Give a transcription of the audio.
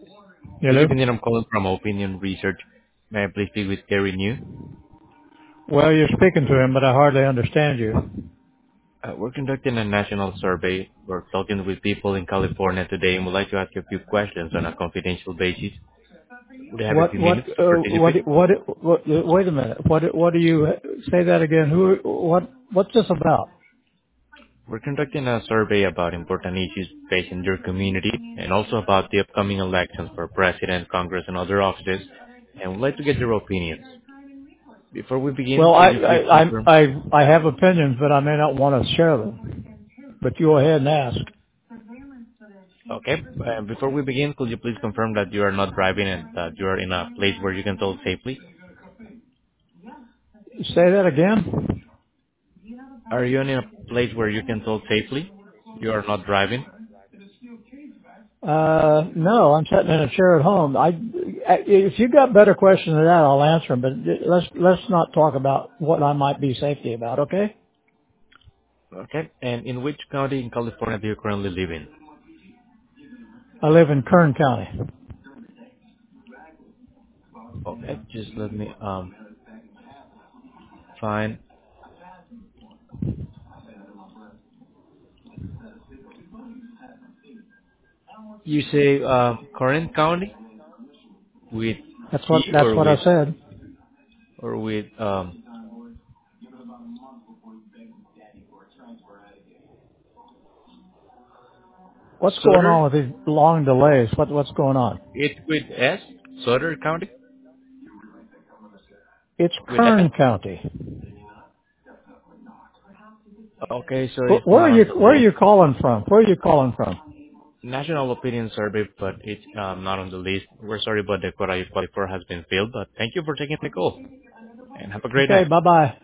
Good Hello? evening. I'm calling from Opinion Research. May I please speak with Gary New? Well, you're speaking to him, but I hardly understand you. We're conducting a national survey. We're talking with people in California today and would like to ask you a few questions on a confidential basis. Would you have a What, few what, minutes to participate? wait a minute. What do you, say that again? What's this about? We're conducting a survey about important issues facing your community and also about the upcoming elections for President, Congress, and other offices, and would like to get your opinions. Before we begin, Well, could you please confirm? I have opinions, but I may not want to share them. But you go ahead and ask. Okay. Before we begin, could you please confirm that you are not driving and that you are in a place where you can talk safely? Say that again? Are you in a place where you can talk safely? You are not driving? No, I'm sitting in a chair at home. If you got better questions than that, I'll answer them, but let's not talk about what I might be safety about, okay? Okay. And in which county in California do you currently live in? I live in Kern County. Okay. Just let me find. You say current county with C That's what I said. or with What's going Sutter? on with these long delays? What's going on? It's with S. Sutter County It's with S. Kern County. Okay, so it's Where are not on you the where are list. you calling from? Where are you calling from? National opinion survey, but it's not on the list. We're sorry, but the quota you qualify for has been filled. But thank you for taking the call, and have a great Okay, night. bye bye.